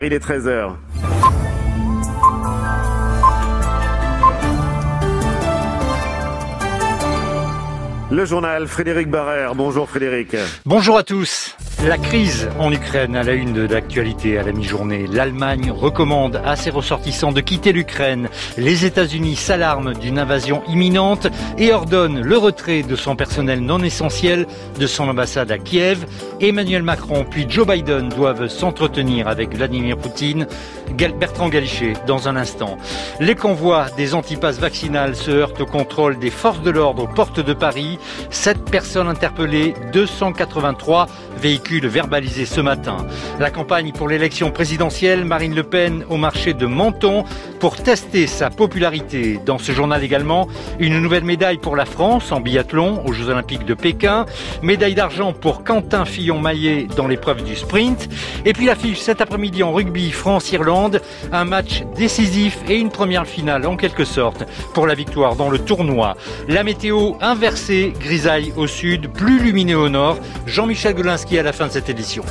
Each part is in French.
Il est 13h. Le journal, Frédéric Barrère. Bonjour Frédéric. Bonjour à tous. La crise en Ukraine à la une de l'actualité à la mi-journée. L'Allemagne recommande à ses ressortissants de quitter l'Ukraine. Les États-Unis s'alarment d'une invasion imminente et ordonnent le retrait de son personnel non essentiel de son ambassade à Kiev. Emmanuel Macron puis Joe Biden doivent s'entretenir avec Vladimir Poutine. Bertrand Galichet dans un instant. Les convois des antipasses vaccinales se heurtent au contrôle des forces de l'ordre aux portes de Paris. 7 personnes interpellées, 283 véhicules verbalisés ce matin. La campagne pour l'élection présidentielle, Marine Le Pen au marché de Menton pour tester sa popularité. Dans ce journal également, une nouvelle médaille pour la France en biathlon aux Jeux Olympiques de Pékin. Médaille d'argent pour Quentin Fillon-Maillet dans l'épreuve du sprint. Et puis l'affiche cet après-midi en rugby France-Irlande. Un match décisif et une première finale en quelque sorte pour la victoire dans le tournoi. La météo inversée, grisaille au sud, plus lumineux au nord. Jean-Michel Golinski à la fin de cette édition.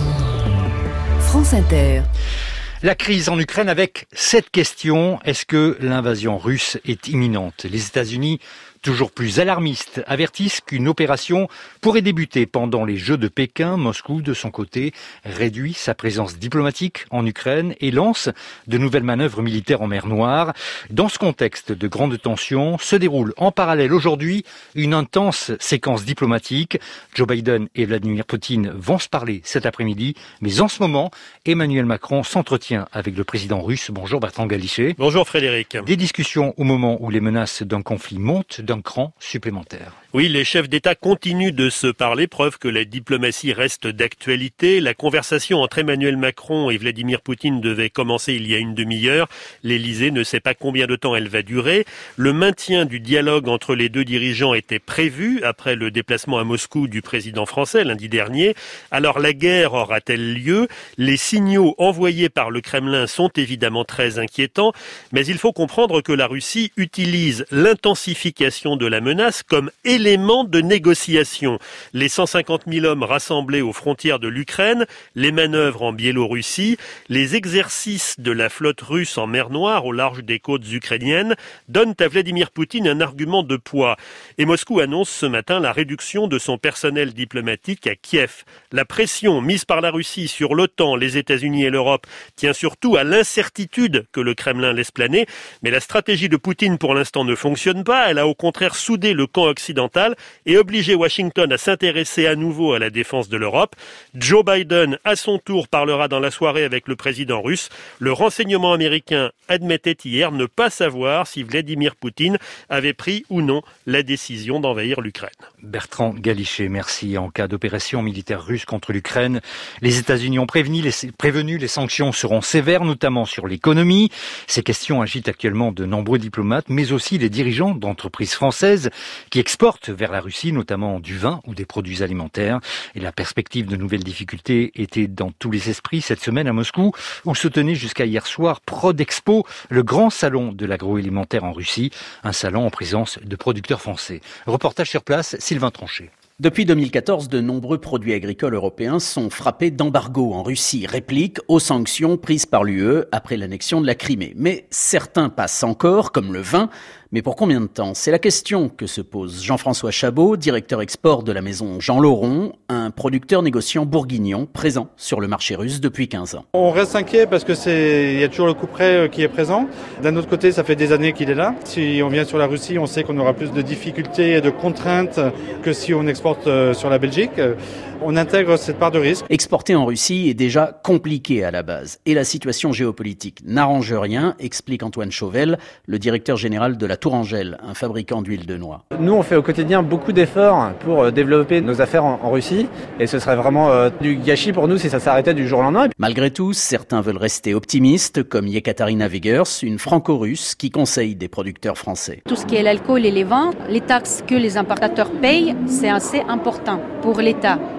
France Inter. La crise en Ukraine avec cette question, est-ce que l'invasion russe est imminente ? Les États-Unis, toujours plus alarmistes, avertissent qu'une opération pourrait débuter pendant les Jeux de Pékin. Moscou, de son côté, réduit sa présence diplomatique en Ukraine et lance de nouvelles manœuvres militaires en mer Noire. Dans ce contexte de grande tension, se déroule en parallèle aujourd'hui une intense séquence diplomatique. Joe Biden et Vladimir Poutine vont se parler cet après-midi, mais en ce moment, Emmanuel Macron s'entretient avec le président russe. Bonjour Bertrand Galichet. Bonjour Frédéric. Des discussions au moment où les menaces d'un conflit montent d'un cran supplémentaire. Oui, les chefs d'État continuent de se parler, preuve que la diplomatie reste d'actualité. La conversation entre Emmanuel Macron et Vladimir Poutine devait commencer il y a une demi-heure. L'Élysée ne sait pas combien de temps elle va durer. Le maintien du dialogue entre les deux dirigeants était prévu après le déplacement à Moscou du président français lundi dernier. Alors la guerre aura-t-elle lieu ? Les signaux envoyés par le Kremlin sont évidemment très inquiétants, mais il faut comprendre que la Russie utilise l'intensification de la menace comme élément de négociation. Les 150 000 hommes rassemblés aux frontières de l'Ukraine, les manœuvres en Biélorussie, les exercices de la flotte russe en mer Noire au large des côtes ukrainiennes donnent à Vladimir Poutine un argument de poids. Et Moscou annonce ce matin la réduction de son personnel diplomatique à Kiev. La pression mise par la Russie sur l'OTAN, les États-Unis et l'Europe tient surtout à l'incertitude que le Kremlin laisse planer. Mais la stratégie de Poutine pour l'instant ne fonctionne pas. Elle a au contraire soudé le camp occidental et obligé Washington à s'intéresser à nouveau à la défense de l'Europe. Joe Biden, à son tour, parlera dans la soirée avec le président russe. Le renseignement américain admettait hier ne pas savoir si Vladimir Poutine avait pris ou non la décision d'envahir l'Ukraine. Bertrand Galichet, merci. En cas d'opération militaire russe contre l'Ukraine, les États-Unis ont prévenu, les sanctions seront sévères, notamment sur l'économie. Ces questions agitent actuellement de nombreux diplomates, mais aussi les dirigeants d'entreprises françaises qui exportent vers la Russie, notamment du vin ou des produits alimentaires. Et la perspective de nouvelles difficultés était dans tous les esprits cette semaine à Moscou, où se tenait jusqu'à hier soir Prodexpo, le grand salon de l'agroalimentaire en Russie, un salon en présence de producteurs français. Reportage sur place, Sylvain Tronchet. Depuis 2014, de nombreux produits agricoles européens sont frappés d'embargo en Russie, réplique aux sanctions prises par l'UE après l'annexion de la Crimée. Mais certains passent encore, comme le vin. Mais pour combien de temps ? C'est la question que se pose Jean-François Chabot, directeur export de la maison Jean Lauron, un producteur négociant bourguignon présent sur le marché russe depuis 15 ans. On reste inquiet parce que il y a toujours le couperet qui est présent. D'un autre côté, ça fait des années qu'il est là. Si on vient sur la Russie, on sait qu'on aura plus de difficultés et de contraintes que si on exporte sur la Belgique. On intègre cette part de risque. Exporter en Russie est déjà compliqué à la base. Et la situation géopolitique n'arrange rien, explique Antoine Chauvel, le directeur général de la Tourangelle, un fabricant d'huile de noix. Nous, on fait au quotidien beaucoup d'efforts pour développer nos affaires en Russie. Et ce serait vraiment du gâchis pour nous si ça s'arrêtait du jour au lendemain. Malgré tout, certains veulent rester optimistes, comme Yekaterina Vigers, une franco-russe qui conseille des producteurs français. Tout ce qui est l'alcool et les vins, les taxes que les importateurs payent, c'est assez important pour l'État.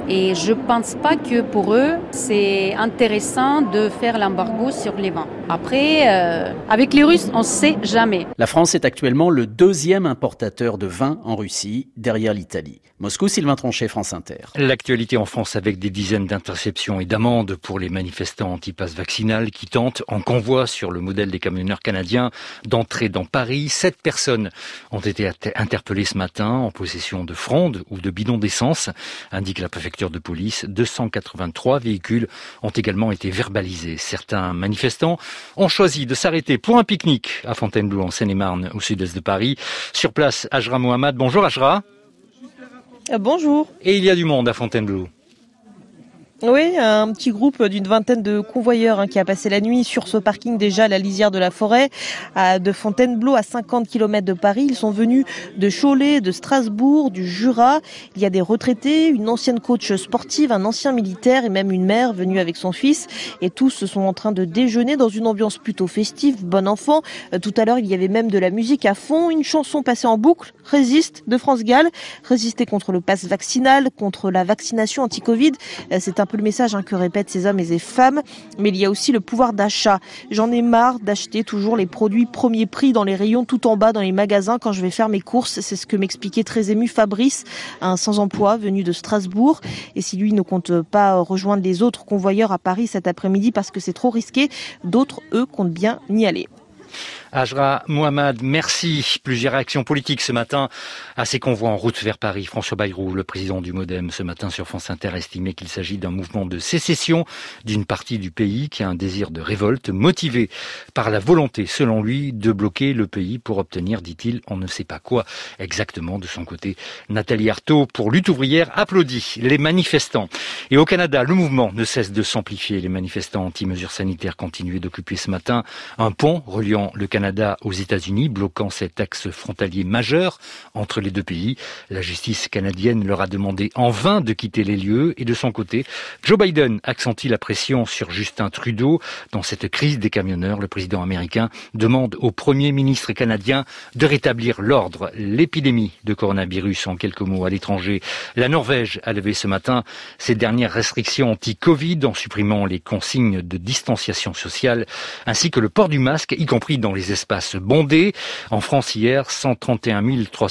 Et je pense pas que pour eux, c'est intéressant de faire l'embargo sur les vins. Après, avec les Russes, on sait jamais. La France est actuellement le 2e importateur de vin en Russie, derrière l'Italie. Moscou, Sylvain Tronchet, France Inter. L'actualité en France avec des dizaines d'interceptions et d'amendes pour les manifestants anti-pass vaccinal qui tentent, en convoi sur le modèle des camionneurs canadiens, d'entrer dans Paris. 7 personnes ont été interpellées ce matin en possession de frondes ou de bidons d'essence, indique la préfecture de police. 283 véhicules ont également été verbalisés. Certains manifestants ont choisi de s'arrêter pour un pique-nique à Fontainebleau en Seine-et-Marne au sud-est de Paris. Sur place, Ajra Mohamed. Bonjour Ajra. Bonjour. Et il y a du monde à Fontainebleau. Oui, un petit groupe d'une vingtaine de convoyeurs qui a passé la nuit sur ce parking déjà à la lisière de la forêt de Fontainebleau à 50 km de Paris. Ils sont venus de Cholet, de Strasbourg, du Jura. Il y a des retraités, une ancienne coach sportive, un ancien militaire et même une mère venue avec son fils. Et tous sont en train de déjeuner dans une ambiance plutôt festive, bon enfant. Tout à l'heure, il y avait même de la musique à fond, une chanson passée en boucle, Résiste de France Gall. Résister contre le pass vaccinal, contre la vaccination anti-Covid. C'est un peu le message que répètent ces hommes et ces femmes, mais il y a aussi le pouvoir d'achat. J'en ai marre d'acheter toujours les produits premier prix dans les rayons tout en bas dans les magasins quand je vais faire mes courses. C'est ce que m'expliquait très ému Fabrice, un sans-emploi venu de Strasbourg. Et si lui ne compte pas rejoindre les autres convoyeurs à Paris cet après-midi parce que c'est trop risqué, d'autres, eux, comptent bien y aller. Ajra Mohamed, merci. Plusieurs réactions politiques ce matin à ces convois en route vers Paris. François Bayrou, le président du MoDem, ce matin sur France Inter, estimait qu'il s'agit d'un mouvement de sécession d'une partie du pays qui a un désir de révolte motivé par la volonté, selon lui, de bloquer le pays pour obtenir, dit-il, on ne sait pas quoi exactement. De son côté, Nathalie Arthaud, pour Lutte ouvrière, applaudit les manifestants. Et au Canada, le mouvement ne cesse de s'amplifier. Les manifestants anti-mesures sanitaires continuaient d'occuper ce matin un pont reliant le Canada aux États-Unis, bloquant cet axe frontalier majeur entre les deux pays. La justice canadienne leur a demandé en vain de quitter les lieux et de son côté, Joe Biden accentue la pression sur Justin Trudeau. Dans cette crise des camionneurs, le président américain demande au premier ministre canadien de rétablir l'ordre. L'épidémie de coronavirus, en quelques mots, à l'étranger. La Norvège a levé ce matin ses dernières restrictions anti-Covid en supprimant les consignes de distanciation sociale ainsi que le port du masque, y compris dans les espaces bondés. En France, hier, 131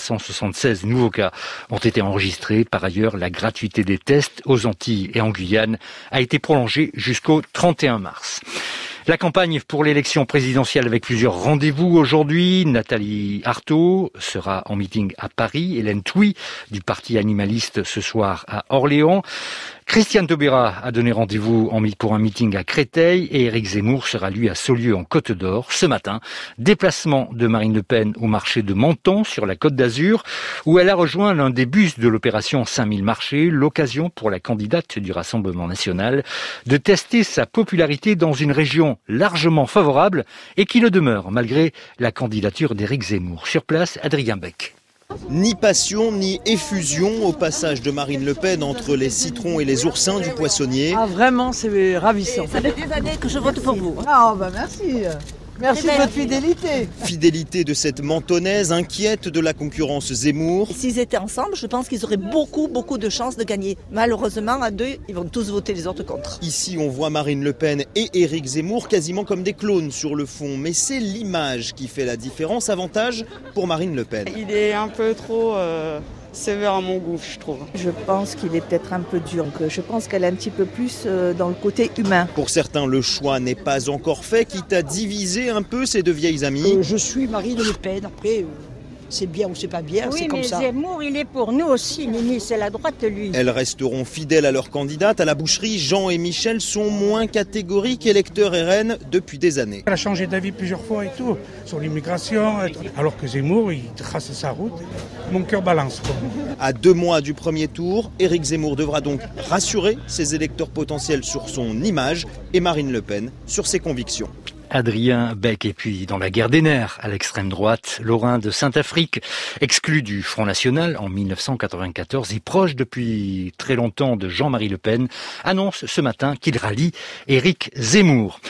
376 nouveaux cas ont été enregistrés. Par ailleurs, la gratuité des tests aux Antilles et en Guyane a été prolongée jusqu'au 31 mars. La campagne pour l'élection présidentielle avec plusieurs rendez-vous aujourd'hui. Nathalie Arthaud sera en meeting à Paris. Hélène Touy du Parti animaliste ce soir à Orléans. Christiane Taubira a donné rendez-vous pour un meeting à Créteil et Éric Zemmour sera lui à Saulieu en Côte d'Or ce matin. Déplacement de Marine Le Pen au marché de Menton sur la Côte d'Azur où elle a rejoint l'un des bus de l'opération 5000 marchés, l'occasion pour la candidate du Rassemblement national de tester sa popularité dans une région largement favorable et qui le demeure malgré la candidature d'Éric Zemmour. Sur place, Adrien Beck. Ni passion, ni effusion au passage de Marine Le Pen entre les citrons et les oursins du poissonnier. Ah vraiment, c'est ravissant. Ça fait des années que je vote pour vous. Ah bah merci. Merci de votre fidélité. Fidélité de cette mentonnaise inquiète de la concurrence Zemmour. S'ils étaient ensemble, je pense qu'ils auraient beaucoup de chances de gagner. Malheureusement, à deux, ils vont tous voter les autres contre. Ici, on voit Marine Le Pen et Éric Zemmour quasiment comme des clones sur le fond. Mais c'est l'image qui fait la différence. Avantage pour Marine Le Pen. Il est un peu trop sévère à mon goût, je trouve. Je pense qu'il est peut-être un peu dur. Je pense qu'elle est un petit peu plus dans le côté humain. Pour certains, le choix n'est pas encore fait, quitte à diviser un peu ces deux vieilles amies. Je suis Marine Le Pen, après... c'est bien ou c'est pas bien, oui, c'est comme ça. Oui, mais Zemmour, il est pour nous aussi, Mimi, c'est la droite, lui. Elles resteront fidèles à leur candidate. À la boucherie, Jean et Michel sont moins catégoriques, électeurs RN depuis des années. Elle a changé d'avis plusieurs fois et tout, sur l'immigration, alors que Zemmour, il trace sa route. Mon cœur balance. À 2 mois du premier tour, Éric Zemmour devra donc rassurer ses électeurs potentiels sur son image et Marine Le Pen sur ses convictions. Adrien Beck. Et puis dans la guerre des nerfs, à l'extrême droite, Lorrain de Saint-Afrique, exclu du Front National en 1994 et proche depuis très longtemps de Jean-Marie Le Pen, annonce ce matin qu'il rallie Éric Zemmour.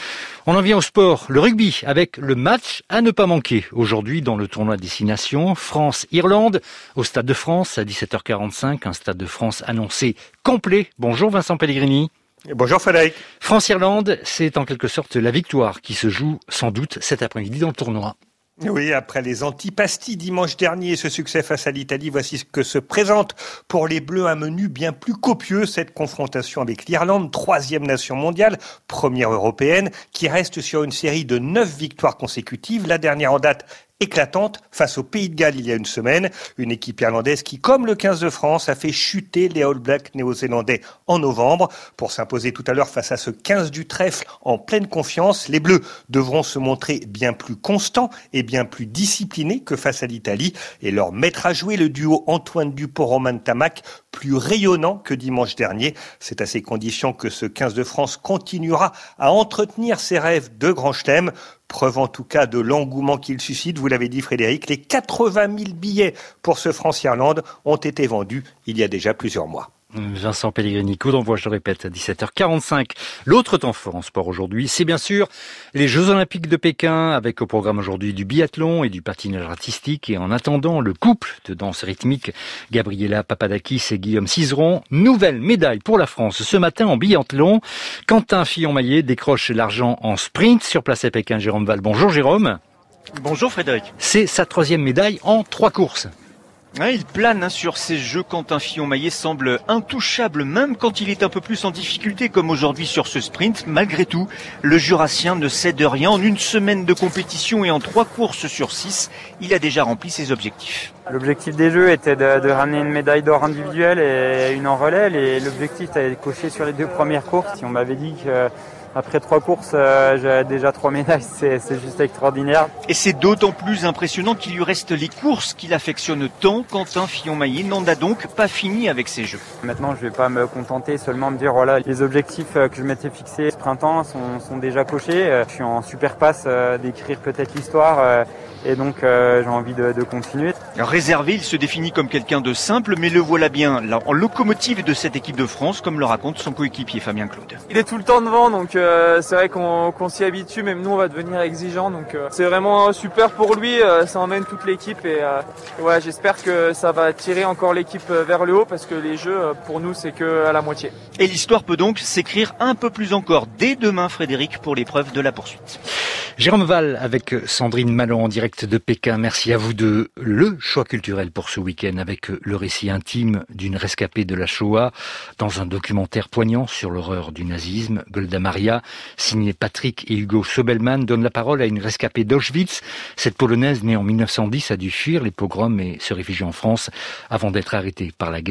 On en vient au sport, le rugby, avec le match à ne pas manquer. Aujourd'hui, dans le tournoi Destination, France-Irlande, au Stade de France, à 17h45, un Stade de France annoncé complet. Bonjour Vincent Pellegrini. Bonjour Frédéric. France-Irlande, c'est en quelque sorte la victoire qui se joue sans doute cet après-midi dans le tournoi. Oui, après les antipastis dimanche dernier et ce succès face à l'Italie, voici ce que se présente pour les Bleus un menu bien plus copieux. Cette confrontation avec l'Irlande, 3e nation mondiale, première européenne, qui reste sur une série de 9 victoires consécutives. La dernière en date éclatante face au Pays de Galles il y a une semaine. Une équipe irlandaise qui, comme le 15 de France, a fait chuter les All Blacks néo-zélandais en novembre. Pour s'imposer tout à l'heure face à ce 15 du trèfle en pleine confiance, les Bleus devront se montrer bien plus constants et bien plus disciplinés que face à l'Italie et leur mettre à jouer le duo Antoine Dupont-Romain Ntamack plus rayonnant que dimanche dernier. C'est à ces conditions que ce 15 de France continuera à entretenir ses rêves de grand chelem. Preuve en tout cas de l'engouement qu'il suscite, vous l'avez dit Frédéric, les 80 000 billets pour ce France-Irlande ont été vendus il y a déjà plusieurs mois. Vincent Pellegrini, coup d'envoi, je le répète, à 17h45. L'autre temps fort en sport aujourd'hui, c'est bien sûr les Jeux Olympiques de Pékin, avec au programme aujourd'hui du biathlon et du patinage artistique. Et en attendant, le couple de danse rythmique, Gabriela Papadakis et Guillaume Cizeron, nouvelle médaille pour la France ce matin en biathlon. Quentin Fillon-Maillet décroche l'argent en sprint sur place à Pékin. Jérôme Val, bonjour Jérôme. Bonjour Frédéric. C'est sa 3e médaille en 3 courses. Il plane sur ces Jeux. Quentin Fillon-Maillet semble intouchable, même quand il est un peu plus en difficulté, comme aujourd'hui sur ce sprint. Malgré tout, le Jurassien ne cède rien. En une semaine de compétition et en 3 courses sur 6, il a déjà rempli ses objectifs. L'objectif des Jeux était de ramener une médaille d'or individuelle et une en relais. Et l'objectif était coché sur les 2 premières courses. Si on m'avait dit que après 3 courses, j'avais déjà 3 médailles, c'est juste extraordinaire. Et c'est d'autant plus impressionnant qu'il lui reste les courses qu'il affectionne tant. Quentin Fillon-Maillet n'en a donc pas fini avec ces Jeux. Maintenant, je vais pas me contenter seulement de dire voilà, les objectifs que je m'étais fixés ce printemps sont déjà cochés. Je suis en super passe d'écrire peut-être l'histoire. Et donc j'ai envie de continuer. Réservé, il se définit comme quelqu'un de simple, mais le voilà bien là, en locomotive de cette équipe de France, comme le raconte son coéquipier Fabien Claude. Il est tout le temps devant, donc c'est vrai qu'on s'y habitue, même nous on va devenir exigeants. Donc c'est vraiment super pour lui, ça emmène toute l'équipe et ouais, j'espère que ça va tirer encore l'équipe vers le haut parce que les Jeux pour nous c'est que à la moitié. Et l'histoire peut donc s'écrire un peu plus encore dès demain, Frédéric, pour l'épreuve de la poursuite. Jérôme Val avec Sandrine Malon en direct de Pékin. Merci à vous deux. Le choix culturel pour ce week-end avec le récit intime d'une rescapée de la Shoah dans un documentaire poignant sur l'horreur du nazisme. Golda Maria, signé Patrick et Hugo Sobelman, donne la parole à une rescapée d'Auschwitz. Cette Polonaise née en 1910 a dû fuir les pogroms et se réfugier en France avant d'être arrêtée par la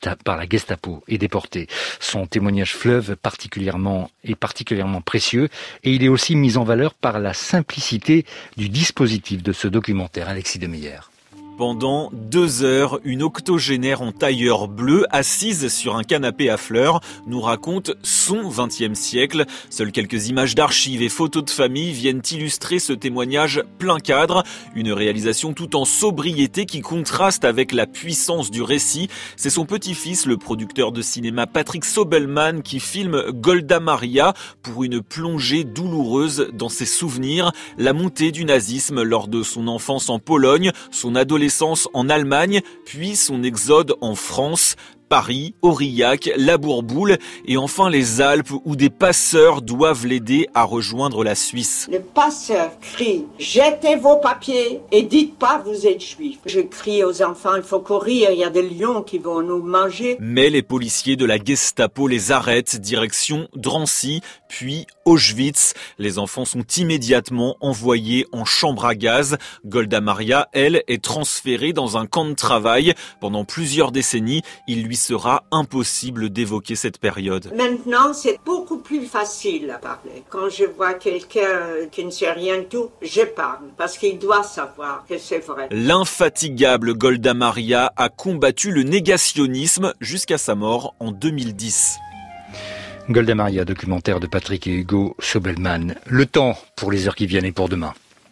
Gestapo et déportée. Son témoignage fleuve particulièrement précieux et il est aussi mis en valeur par la simplicité du dispositif de ce documentaire. Alexis Demeyer. Pendant 2 heures, une octogénaire en tailleur bleu, assise sur un canapé à fleurs, nous raconte son XXe siècle. Seules quelques images d'archives et photos de famille viennent illustrer ce témoignage plein cadre. Une réalisation tout en sobriété qui contraste avec la puissance du récit. C'est son petit-fils, le producteur de cinéma Patrick Sobelman, qui filme Golda Maria pour une plongée douloureuse dans ses souvenirs. La montée du nazisme lors de son enfance en Pologne, son adolescence en Allemagne, puis son exode en France. Paris, Aurillac, la Bourboule et enfin les Alpes où des passeurs doivent l'aider à rejoindre la Suisse. Les passeurs crient « Jetez vos papiers et dites pas vous êtes juif ». Je crie aux enfants « Il faut courir, il y a des lions qui vont nous manger ». Mais les policiers de la Gestapo les arrêtent, direction Drancy, puis Auschwitz. Les enfants sont immédiatement envoyés en chambre à gaz. Golda Maria, elle, est transférée dans un camp de travail. Pendant plusieurs décennies, il lui sera impossible d'évoquer cette période. Maintenant, c'est beaucoup plus facile à parler. Quand je vois quelqu'un qui ne sait rien du tout, je parle, parce qu'il doit savoir que c'est vrai. L'infatigable Golda Maria a combattu le négationnisme jusqu'à sa mort en 2010. Golda Maria, documentaire de Patrick et Hugo Sobelman. Le temps pour les heures qui viennent et pour demain.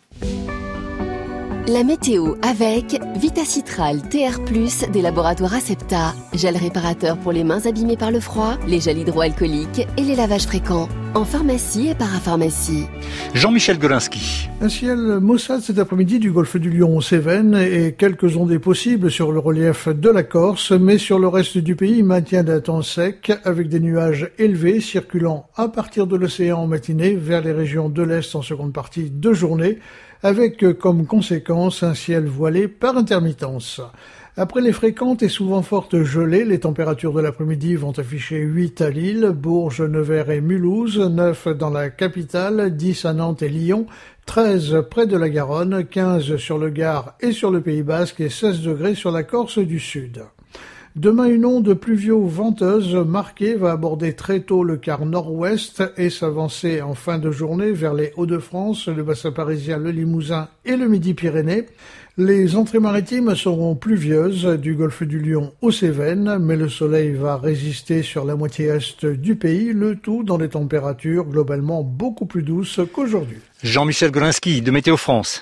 La météo avec Vitacitral TR+, des laboratoires Acepta. Gel réparateur pour les mains abîmées par le froid, les gels hydroalcooliques et les lavages fréquents. en pharmacie et parapharmacie. Jean-Michel Golinsky. Un ciel maussade cet après-midi du golfe du Lion aux Cévennes et quelques ondées possibles sur le relief de la Corse, mais sur le reste du pays, maintien d'un temps sec avec des nuages élevés circulant à partir de l'océan en matinée vers les régions de l'Est en seconde partie de journée, avec comme conséquence un ciel voilé par intermittence. Après les fréquentes et souvent fortes gelées, les températures de l'après-midi vont afficher 8 à Lille, Bourges, Nevers et Mulhouse, 9 dans la capitale, 10 à Nantes et Lyon, 13 près de la Garonne, 15 sur le Gard et sur le Pays Basque et 16 degrés sur la Corse du Sud. Demain, une onde pluvio-venteuse marquée va aborder très tôt le quart nord-ouest et s'avancer en fin de journée vers les Hauts-de-France, le bassin parisien, le Limousin et le Midi-Pyrénées. Les entrées maritimes seront pluvieuses du golfe du Lion aux Cévennes, mais le soleil va résister sur la moitié est du pays, le tout dans des températures globalement beaucoup plus douces qu'aujourd'hui. Jean-Michel Golinsky de Météo France.